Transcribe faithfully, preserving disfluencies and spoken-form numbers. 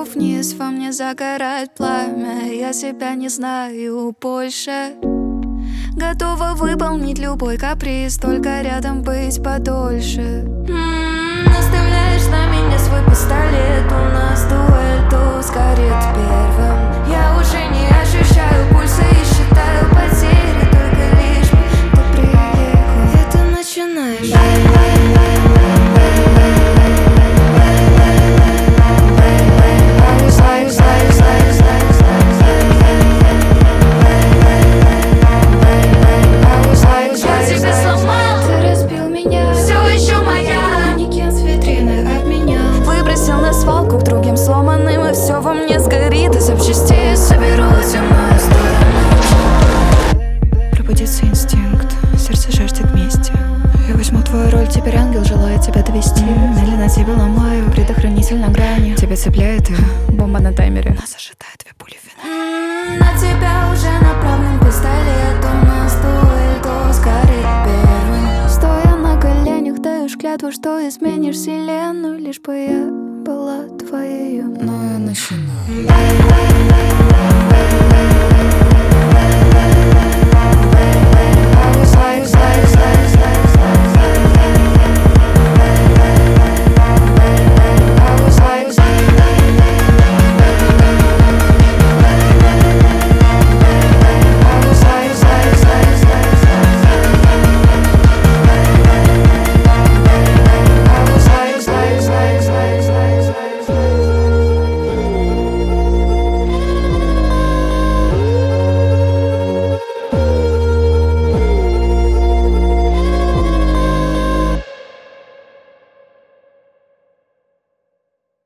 вниз, во мне загорает пламя. Я себя не знаю больше. Готова выполнить любой каприз, только рядом быть подольше. М-м, Наставляешь на меня свой пистолет. У нас дуэль, кто сгорит первым. Я уже не ощущаю пульса и считаю потери. Только лишь бы ты приехал, и ты начинаешь. К другим сломанным, и все во мне сгорит. Из запчастей соберу темную сторону. Пробудится инстинкт, сердце жаждет мести. Я возьму твою роль, теперь ангел желает тебя довести. Медленно тебе ломаю, предохранитель на грани. Тебя цепляет и бомба на таймере. Нас ожидает две пули в финале. На тебя уже направлен пистолет. У нас дуэль, кто сгорит первым. Стоя на коленях, даешь клятву, что изменишь вселенную, лишь бы я была твоей. Но я начинаю.